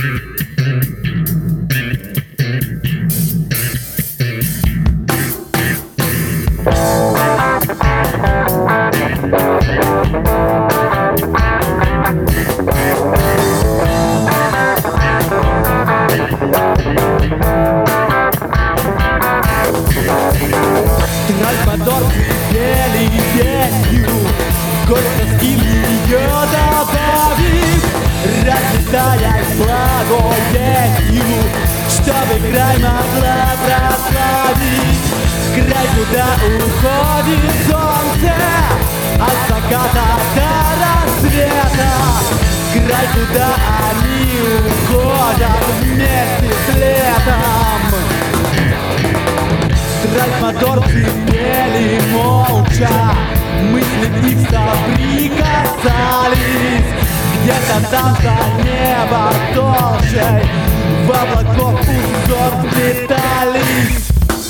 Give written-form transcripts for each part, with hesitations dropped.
Тральбадор пели песню, гордость и ее добавить, разлетаясь благодетью, чтобы край могла прославить. Край, куда уходит солнце от заката до рассвета, край, куда они уходят вместе с летом. Тральбадор пели молча, мысли их соприкасались, где-то там за небо толщей в облаков узор вплетались.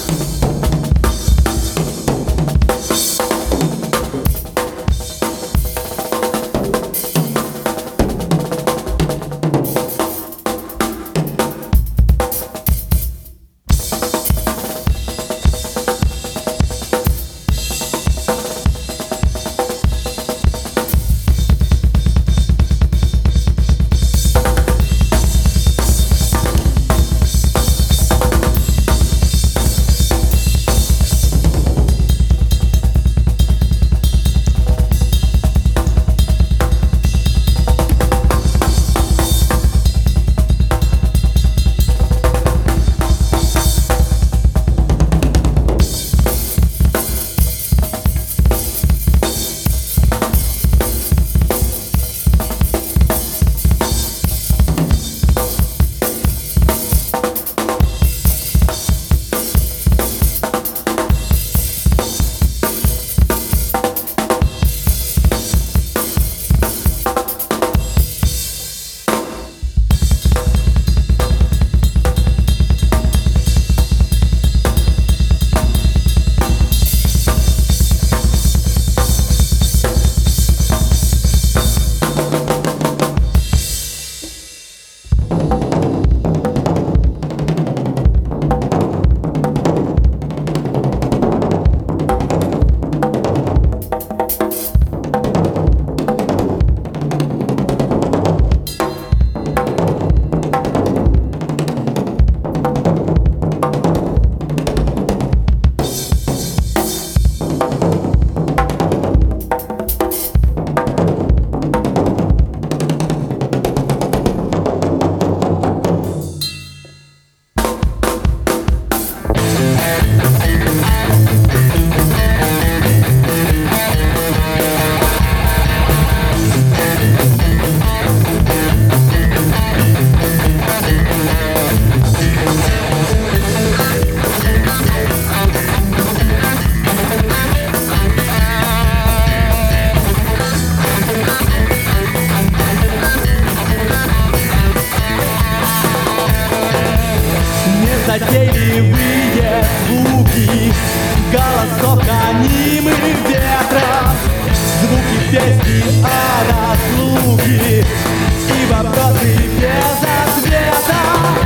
Затейливые звуки голосов гонимых ветром, звуки песни о разлуке и вопросы без ответа.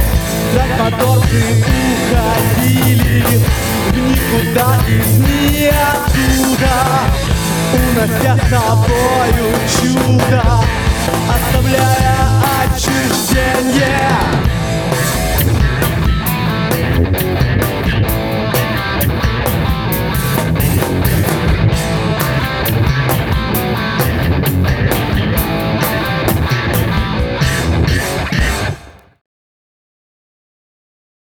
Тральбадорцы уходили в никуда из ниоткуда, унося с собою чудо.